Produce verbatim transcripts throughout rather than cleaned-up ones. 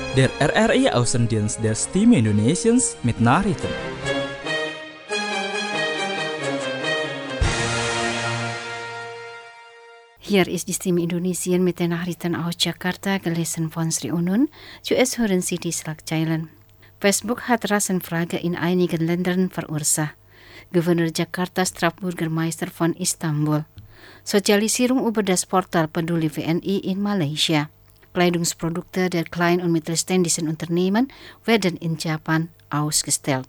Der R R I Außendienst der Stimme Indonesiens mit Nachrichten. Hier ist die Stimme Indonesien mit den Nachrichten aus Jakarta, gelesen von Sri Unun. Zuerst hören Sie die Schlagzeilen. Facebook hat Rassenfrage in einigen Ländern verursacht. Gouverneur Jakarta straft Bürgermeister von Istanbul. Sozialisierung über das Portal Peduli W N I in Malaysia. Kleidungsprodukte der kleinen und mittelständischen Unternehmen werden in Japan ausgestellt.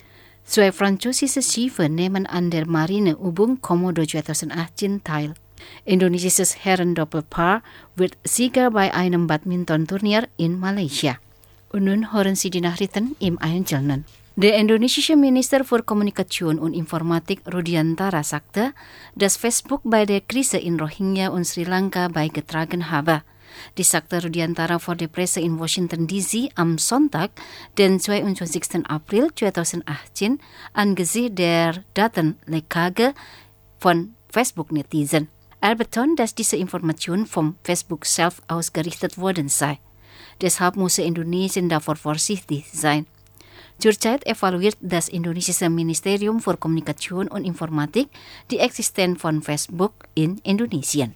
Zwei französische Schiffe nehmen an der Marineübung Komodo zweitausendachtzehn teil. Indonesisches Herren-Doppelpaar wird Sieger bei einem Badmintonturnier in Malaysia. Und nun hören Sie die Nachrichten im Einzelnen. Der indonesische Minister für Kommunikation und Informatik Rudiantara sagte, dass Facebook bei der Krise in Rohingya und Sri Lanka beigetragen habe. Dies sagte Rudiantara vor der Presse in Washington D C am Sonntag, den zweiundzwanzigsten April zweitausendachtzehn, angesichts der Datenleckage von Facebook-Netizen. Er betont, dass diese Information vom Facebook selbst ausgerichtet worden sei. Deshalb muss Indonesien davor vorsichtig sein. Zurzeit evaluiert das indonesische Ministerium für Kommunikation und Informatik die Existenz von Facebook in Indonesien.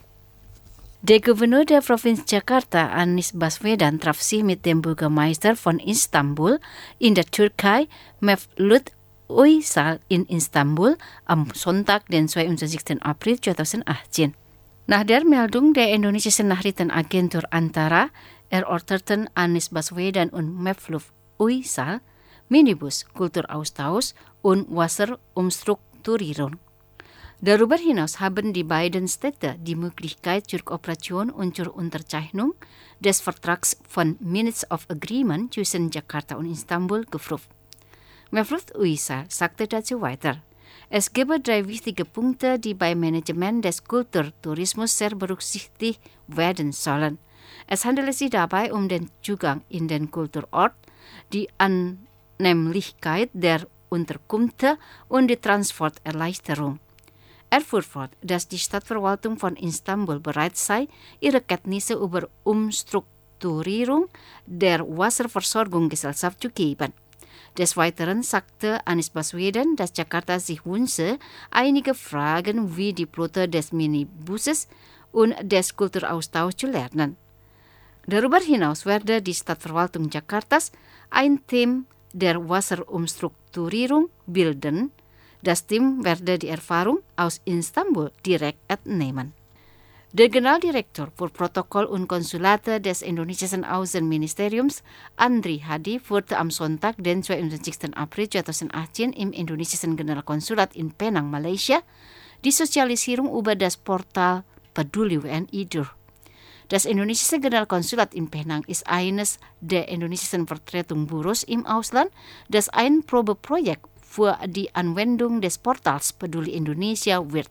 Der Gouverneur der Provinz Jakarta, Anies Baswedan, traf sich mit dem Bürgermeister von Istanbul in der Türkei, Mevlut Uysal, in Istanbul am Sonntag, den zweiundzwanzigsten April zweitausendachtzehn. Nach der Meldung der indonesischen Nachrichtenagentur Antara erörterten Anies Baswedan und Mevlut Uysal Minibus, Kulturaustausch und Wasserumstrukturierung. Darüber hinaus haben die beiden Städte die Möglichkeit zur Kooperation und zur Unterzeichnung des Vertrags von Minutes of Agreement zwischen Jakarta und Istanbul geprüft. Mevlut Uysal sagte dazu weiter, es gebe drei wichtige Punkte, die beim Management des Kulturtourismus sehr berücksichtigt werden sollen. Es handelt sich dabei um den Zugang in den Kulturort, die Annehmlichkeit der Unterkünfte und die Transporterleichterung. Er fuhr fort, dass die Stadtverwaltung von Istanbul bereit sei, ihre Kenntnisse über Umstrukturierung der Wasserversorgungsgesellschaft zu geben. Des Weiteren sagte Anies Baswedan, dass Jakarta sich wünsche, einige Fragen wie die Flotte des Minibusses und des Kulturaustauschs zu lernen. Darüber hinaus werde die Stadtverwaltung Jakartas ein Team der Wasserumstrukturierung bilden. Das Team werde die Erfahrung aus Istanbul direkt entnehmen. Der Generaldirektor für Protokoll und Konsulate des indonesischen Außenministeriums, Andri Hadi, führte am Sonntag, den zweiundzwanzigsten April zweitausendachtzehn, im indonesischen Generalkonsulat in Penang, Malaysia, die Sozialisierung über das Portal Peduli W N I durch. Das indonesische Generalkonsulat in Penang ist eines der indonesischen Vertretungsbüros im Ausland, das ein Probeprojekt für die Anwendung des Portals Peduli Indonesia wird.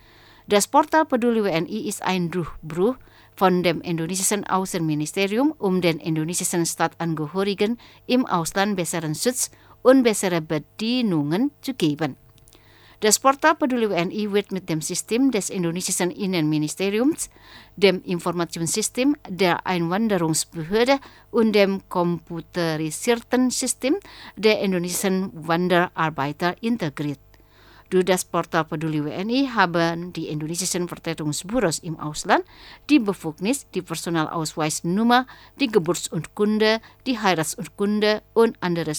Das Portal Peduli W N I ist ein Durchbruch von dem indonesischen Außenministerium, um den indonesischen Staatsangehörigen im Ausland besseren Schutz und bessere Bedienungen zu geben. Das Portal Peduli W N I wird mit dem System des indonesischen Innenministeriums, dem Informationssystem der Einwanderungsbehörde und dem computerisierten System der indonesischen Wanderarbeiter integriert. Durch das Portal Peduli W N I haben die indonesischen Vertretungsbüros im Ausland die Befugnis, die Personalausweisnummer, die Geburtsurkunde, die Heiratsurkunde und andere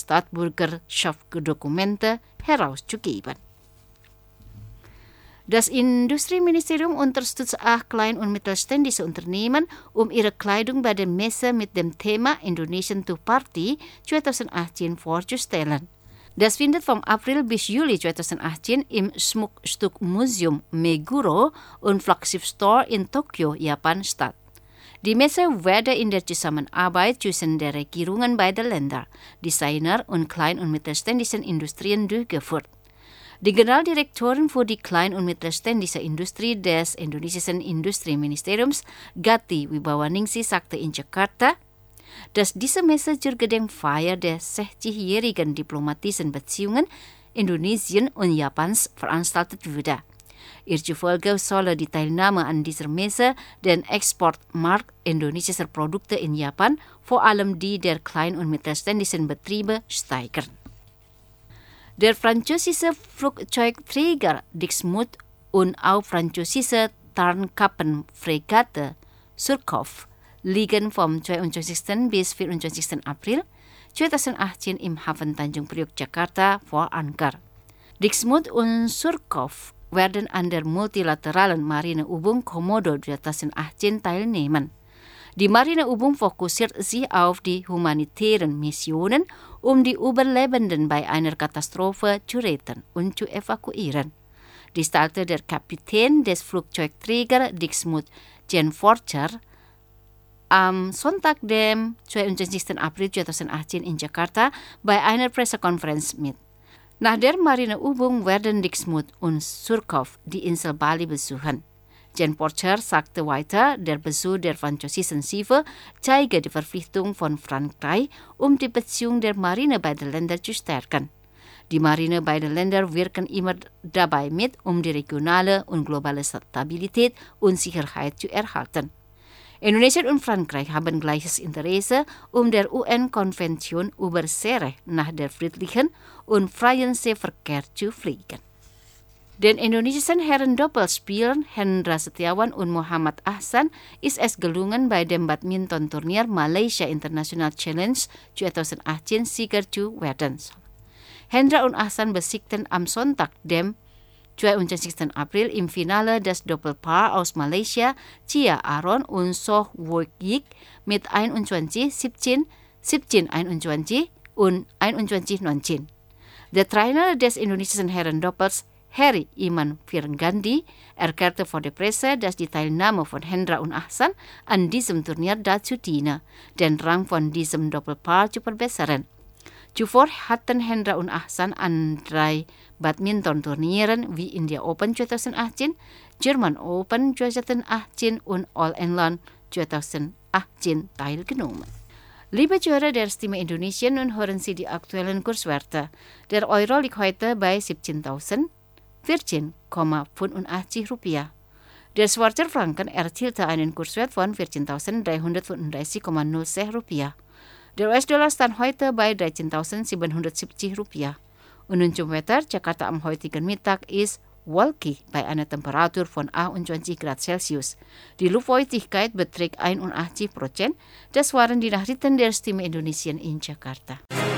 Staatsbürgerschaftsdokumente herauszugeben. Das Industrieministerium unterstützt acht klein- und mittelständische Unternehmen, um ihre Kleidung bei der Messe mit dem Thema Indonesian to Party zweitausendachtzehn vorzustellen. Das findet vom April bis Juli zweitausendachtzehn im Schmuckstückmuseum Meguro und Flagship Store in Tokio, Japan statt. Die Messe werde in der Zusammenarbeit zwischen den Regierungen beider Länder, Designer und klein- und mittelständischen Industrien durchgeführt. Die Generaldirektorin für die klein- und mittelständische Industrie des indonesischen Industrieministeriums, Gati Wibawaningsi, sagte in Jakarta, dass diese Messe zur Gedenkfeier der sechzigjährigen diplomatischen Beziehungen Indonesien und Japans veranstaltet wurde. Hierzufolge sollen die Teilnahme an dieser Messe den Exportmarkt indonesischer Produkte in Japan, vor allem die der kleinen und mittelständischen Betriebe, steigern. Der französische Flugzeugträger Dixmude und auch französische Tarnkappenfregatte Surcouf liegen vom zweiundzwanzigsten bis vierundzwanzigsten April zweitausendachtzehn im Hafen Tanjung Priok, Jakarta vor Anker. Dixmude und Surcouf werden an der multilateralen Marineübung Komodo zweitausendachtzehn teilnehmen. Die Marineübung fokussiert sich auf die humanitären Missionen, um die Überlebenden bei einer Katastrophe zu retten und zu evakuieren. Dies teilte der Kapitän des Flugzeugträgers Dixmude, Jan Forcher, am Sonntag, dem zweiundzwanzigsten April zweitausendachtzehn in Jakarta bei einer Pressekonferenz mit. Nach der Marineübung werden Dixmude und Surcouf die Insel Bali besuchen. Jan Forcher sagte weiter, der Besuch der französischen Schiffe zeige die Verpflichtung von Frankreich, um die Beziehung der Marine beider Länder zu stärken. Die Marine beider Länder wirken immer dabei mit, um die regionale und globale Stabilität und Sicherheit zu erhalten. Indonesien und Frankreich haben gleiches Interesse, um der U N-Konvention über Seerecht nach der friedlichen und freien Seeverkehr zu pflegen. Den indonesischen Herrendoppelspielern Hendra Setiawan und Muhammad Ahsan ist es gelungen, bei dem Badminton-Turnier Malaysia International Challenge zweitausendachtzehn Sieger zu werden. Hendra und Ahsan besiegten am Sonntag, dem zweiundzwanzigsten April im Finale das Doppelpaar aus Malaysia, Chia Aaron und Soh Woik Yik mit einundzwanzig siebzehn, siebzehn einundzwanzig und einundzwanzig neunzehn. Der Trainer des indonesischen Herrendoppels, Harry Iman Virgandi, erklärte vor der Presse, dass die Teilnahme von Hendra und Ahsan an diesem Turnier dazu diene, den Rang von diesem Doppelpaar zu verbessern. Zuvor hatten Hendra und Ahsan an drei Badminton-Turnieren wie India Open zweitausendachtzehn, German Open zweitausendachtzehn und All England zweitausendachtzehn teilgenommen. Liebe Zuhörer der Stimme Indonesien, nun hören Sie die aktuellen Kurswerte. Der Euro liegt heute bei siebzehntausendvierzehn Komma fünfundachtzig Rupiah. Der Schweizer Franken erzielte einen Kurswert von vierzehntausenddreihundertfünfunddreißig Komma null sechs Rupiah. Der U S-Dollar stand heute bei dreizehntausendsiebenhundertsiebzig Rupiah. Und nun zum Wetter. Jakarta am heutigen Mittag ist wolkig bei einer Temperatur von achtundzwanzig Grad Celsius. Die Luftfeuchtigkeit beträgt einundachtzig Prozent. Das waren die Nachrichten der Stimme Indonesien in Jakarta.